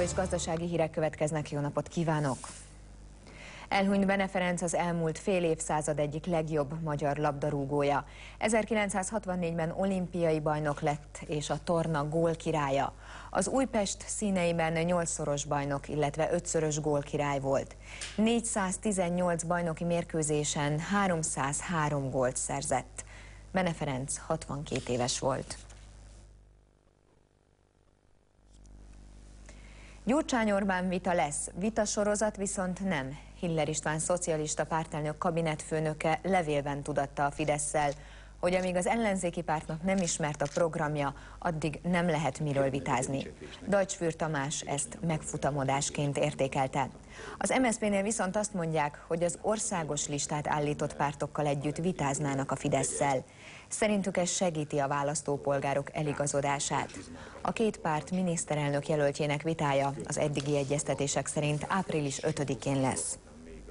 és gazdasági hírek következnek, jó napot kívánok! Elhunyt Bene Ferenc az elmúlt fél évszázad egyik legjobb magyar labdarúgója. 1964-ben olimpiai bajnok lett és a torna gólkirálya. Az Újpest színeiben 8-szoros bajnok, illetve 5-szörös gólkirály volt. 418 bajnoki mérkőzésen 303 gólt szerzett. Bene Ferenc 62 éves volt. Gyurcsány-Orbán vita lesz, vitasorozat viszont nem. Hiller István szocialista pártelnök kabinetfőnöke levélben tudatta a Fidesszel, hogy amíg az ellenzéki pártnak nem ismert a programja, addig nem lehet miről vitázni. Deutsch Tamás ezt megfutamodásként értékelte. Az MSZP-nél viszont azt mondják, hogy az országos listát állított pártokkal együtt vitáznának a Fidesszel. Szerintük ez segíti a választópolgárok eligazodását. A két párt miniszterelnök jelöltjének vitája az eddigi egyeztetések szerint április 5-én lesz.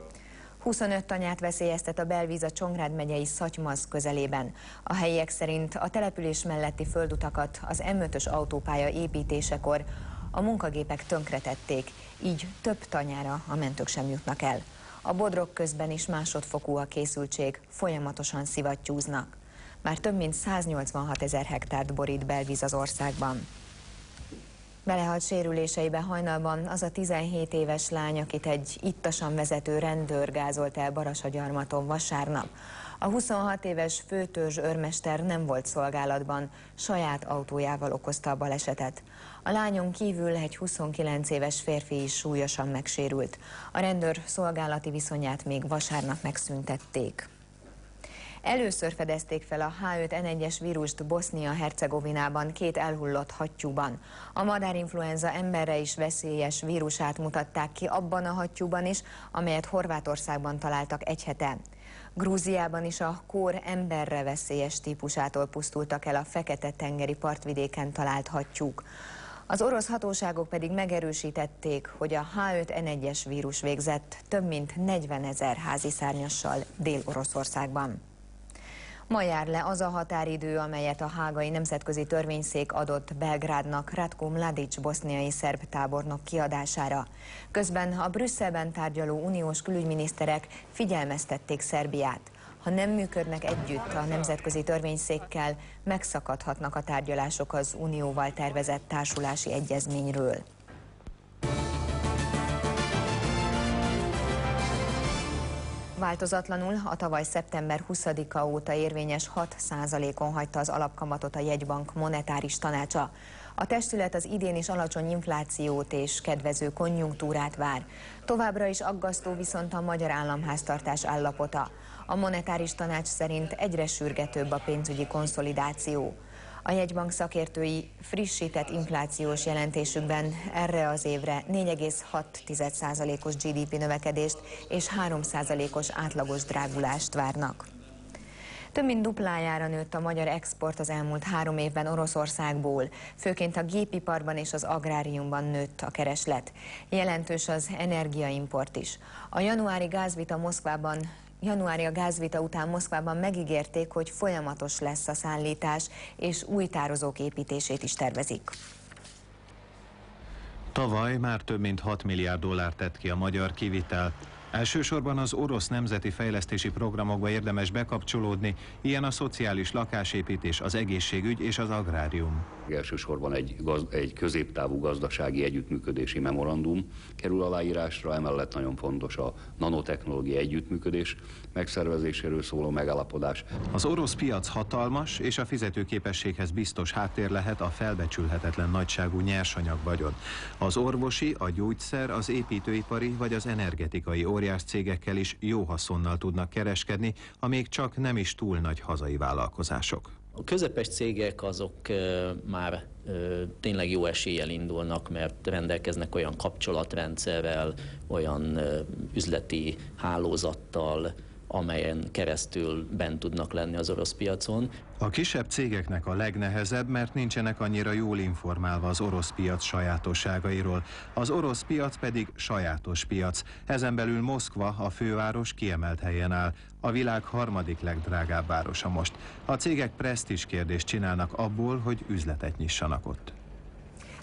25 tanyát veszélyeztet a belvíz a Csongrád megyei Szatymaz közelében. A helyiek szerint a település melletti földutakat az M5-ös autópálya építésekor a munkagépek tönkretették, így több tanyára a mentők sem jutnak el. A bodrok közben is másodfokú a készültség, folyamatosan szivattyúznak. Már több mint 186 000 hektárt borít belvíz az országban. Belehalt sérüléseibe hajnalban az a 17 éves lány, akit egy ittasan vezető rendőr gázolt el Barasagyarmaton vasárnap. A 26 éves főtörzs őrmester nem volt szolgálatban, saját autójával okozta a balesetet. A lányon kívül egy 29 éves férfi is súlyosan megsérült. A rendőr szolgálati viszonyát még vasárnap megszüntették. Először fedezték fel a H5N1-es vírust Bosznia-Hercegovinában 2 elhullott hattyúban. A madárinfluenza emberre is veszélyes vírusát mutatták ki abban a hattyúban is, amelyet Horvátországban találtak egy hete. Grúziában is a kór emberre veszélyes típusától pusztultak el a Fekete-tengeri partvidéken talált hattyúk. Az orosz hatóságok pedig megerősítették, hogy a H5N1-es vírus végzett több mint 40 000 háziszárnyassal Dél-Oroszországban. Ma jár le az a határidő, amelyet a Hágai Nemzetközi Törvényszék adott Belgrádnak Ratko Mladic boszniai szerb tábornok kiadására. Közben a Brüsszelben tárgyaló uniós külügyminiszterek figyelmeztették Szerbiát. Ha nem működnek együtt a Nemzetközi Törvényszékkel, megszakadhatnak a tárgyalások az unióval tervezett társulási egyezményről. Változatlanul a tavaly szeptember 20-a óta érvényes 6%-on hagyta az alapkamatot a jegybank monetáris tanácsa. A testület az idén is alacsony inflációt és kedvező konjunktúrát vár. Továbbra is aggasztó viszont a magyar államháztartás állapota. A monetáris tanács szerint egyre sürgetőbb a pénzügyi konszolidáció. A jegybank szakértői frissített inflációs jelentésükben erre az évre 4,6%-os GDP növekedést és 3%-os átlagos drágulást várnak. Több mint duplájára nőtt a magyar export az elmúlt 3 évben Oroszországból, főként a gépiparban és az agráriumban nőtt a kereslet. Jelentős az energiaimport is. A januári gázvita után Moszkvában megígérték, hogy folyamatos lesz a szállítás, és új tározók építését is tervezik. Tavaly már több mint 6 milliárd dollár tett ki a magyar kivitel. Elsősorban az orosz nemzeti fejlesztési programokba érdemes bekapcsolódni, ilyen a szociális lakásépítés, az egészségügy és az agrárium. Elsősorban egy középtávú gazdasági együttműködési memorandum kerül aláírásra, emellett nagyon fontos a nanotechnológiai együttműködés megszervezéséről szóló megállapodás. Az orosz piac hatalmas és a fizetőképességhez biztos háttér lehet a felbecsülhetetlen nagyságú nyersanyagvagyon. Az orvosi, a gyógyszer, az építőipari vagy az energetikai óriás cégekkel is jó haszonnal tudnak kereskedni, a még csak nem is túl nagy hazai vállalkozások. A közepes cégek azok már tényleg jó eséllyel indulnak, mert rendelkeznek olyan kapcsolatrendszerrel, olyan üzleti hálózattal, amelyen keresztül bent tudnak lenni az orosz piacon. A kisebb cégeknek a legnehezebb, mert nincsenek annyira jól informálva az orosz piac sajátosságairól. Az orosz piac pedig sajátos piac. Ezen belül Moszkva, a főváros kiemelt helyen áll. A világ harmadik legdrágább városa most. A cégek presztízs kérdést csinálnak abból, hogy üzletet nyissanak ott.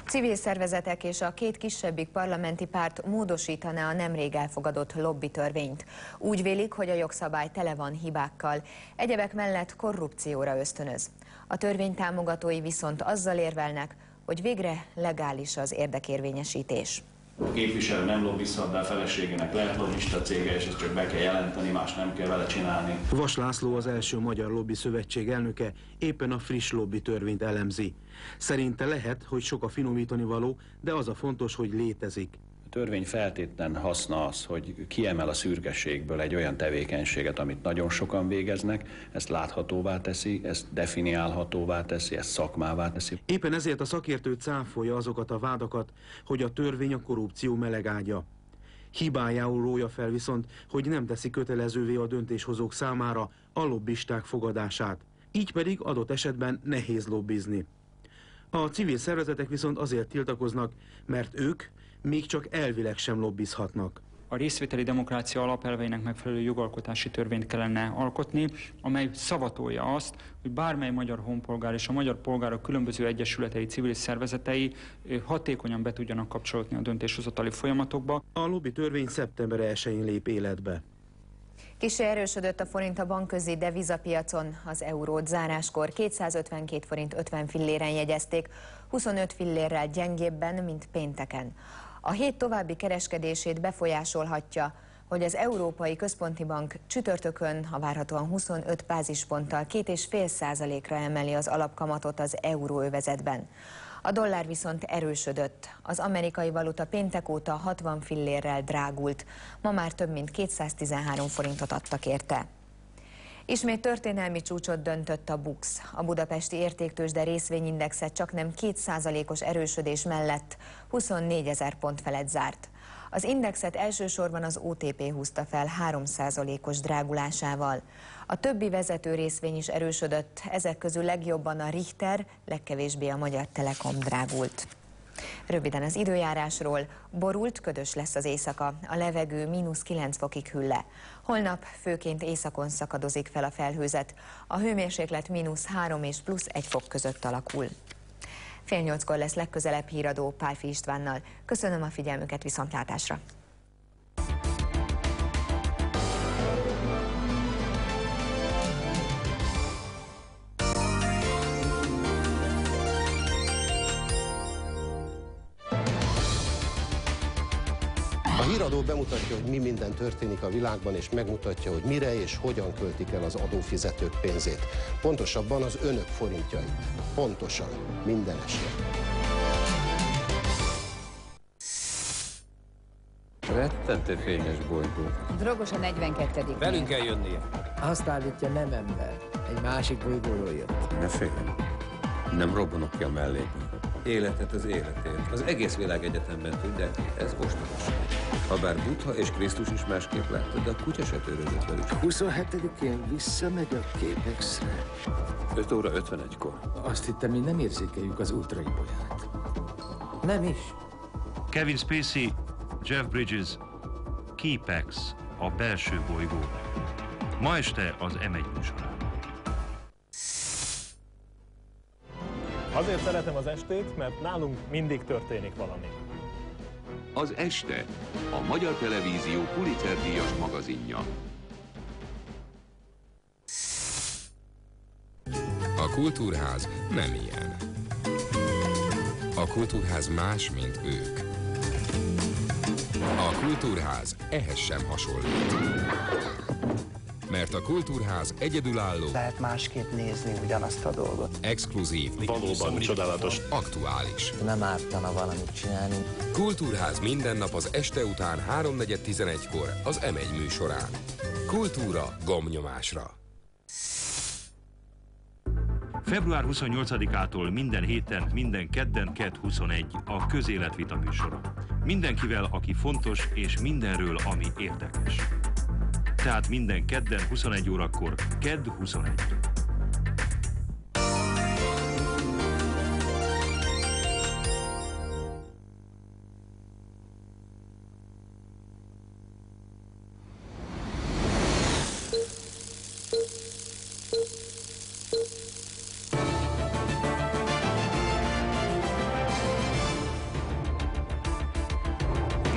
Civil szervezetek és a két kisebbik parlamenti párt módosítaná a nemrég elfogadott lobbitörvényt. Úgy vélik, hogy a jogszabály tele van hibákkal, egyebek mellett korrupcióra ösztönöz. A törvény támogatói viszont azzal érvelnek, hogy végre legális az érdekérvényesítés. A képviselő nem lobbizhat, de a feleségének lehet lobbista cége, és ezt csak be kell jelenteni, más nem kell vele csinálni. Vas László, az első Magyar Lobby Szövetség elnöke, éppen a friss lobby törvényt elemzi. Szerinte lehet, hogy sok a finomítani való, de az a fontos, hogy létezik. A törvény feltétlen haszna az, hogy kiemel a szürkeségből egy olyan tevékenységet, amit nagyon sokan végeznek, ezt láthatóvá teszi, ezt definiálhatóvá teszi, ezt szakmává teszi. Éppen ezért a szakértő cáfolja azokat a vádakat, hogy a törvény a korrupció melegágya. Hibájául rója fel viszont, hogy nem teszi kötelezővé a döntéshozók számára a lobbisták fogadását. Így pedig adott esetben nehéz lobbizni. A civil szervezetek viszont azért tiltakoznak, mert ők még csak elvileg sem lobbizhatnak. A részvételi demokrácia alapelveinek megfelelő jogalkotási törvényt kellene alkotni, amely szavatolja azt, hogy bármely magyar honpolgár és a magyar polgárok különböző egyesületei, civil szervezetei hatékonyan be tudjanak kapcsolódni a döntéshozatali folyamatokba. A lobby törvény szeptember 1-én lép életbe. Kissé erősödött a forint a bankközi devizapiacon, az eurót záráskor 252 forint 50 filléren jegyezték, 25 fillérrel gyengébben, mint pénteken. A hét további kereskedését befolyásolhatja, hogy az Európai Központi Bank csütörtökön a várhatóan 25 bázisponttal 2,5%-ra emeli az alapkamatot az euróövezetben. A dollár viszont erősödött. Az amerikai valuta péntek óta 60 fillérrel drágult. Ma már több mint 213 forintot adtak érte. Ismét történelmi csúcsot döntött a BUX. A budapesti értéktőzsde részvényindexe csaknem 2%-os erősödés mellett 24 000 pont felett zárt. Az indexet elsősorban az OTP húzta fel 3%-os drágulásával. A többi vezető részvény is erősödött, ezek közül legjobban a Richter, legkevésbé a Magyar Telekom drágult. Röviden az időjárásról: borult, ködös lesz az éjszaka, a levegő -9 fokig hűl le. Holnap főként északon szakadozik fel a felhőzet, a hőmérséklet -3 és +1 fok között alakul. 7:30-kor lesz legközelebb híradó Pálfi Istvánnal. Köszönöm a figyelmüket, viszontlátásra! A híradó bemutatja, hogy mi minden történik a világban, és megmutatja, hogy mire és hogyan költik el az adófizetők pénzét. Pontosabban az önök forintjait. Pontosan, minden eset. Rettentő fényes bolygó. Drogos a 42. Velünk kell jönnie. Azt állítja, nem ember. Egy másik bolygóról jött. Ne féljen. Nem robbanok ki a mellé. Életet az életért. Az egész világegyetemben tudják, hogy ez ostobaság. Habár Buddha és Krisztus is másképp látta, de a kutya se törődött velük. 27-én visszamegy a Képexre. 5 óra 51-kor. Azt hittem, mi nem érzékeljük az ultraibolyát. Nem is. Kevin Spacey, Jeff Bridges, Keepex, a belső bolygó. Ma este az M1 műsorán. Azért szeretem az estét, mert nálunk mindig történik valami. Az este a Magyar Televízió Pulitzer-díjas magazinja. A Kultúrház nem ilyen. A Kultúrház más, mint ők. A Kultúrház ehhez sem hasonlít. Mert a Kultúrház egyedülálló, lehet másképp nézni ugyanazt a dolgot. Exkluzív, valóban csodálatos, aktuális. Nem ártana valamit csinálni. Kultúrház minden nap az este után 3:4-11-kor az M1 műsorán. Kultúra gombnyomásra. Február 28-ától minden héten, minden kedden, kedd 21 a Közéletvita műsora. Mindenkivel, aki fontos, és mindenről, ami érdekes. Tehát minden kedden 21 órakor, kedd 21.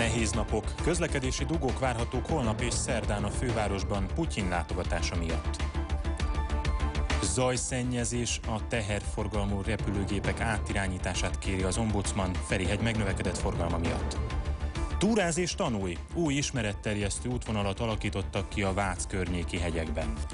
Nehéz napok, közlekedési dugók várhatók holnap és szerdán a fővárosban Putyin látogatása miatt. Zajszennyezés, a teherforgalmú repülőgépek átirányítását kéri az ombudsman Ferihegy megnövekedett forgalma miatt. Túráz és tanulj! Új ismeretterjesztő útvonalat alakítottak ki a Vác környéki hegyekben.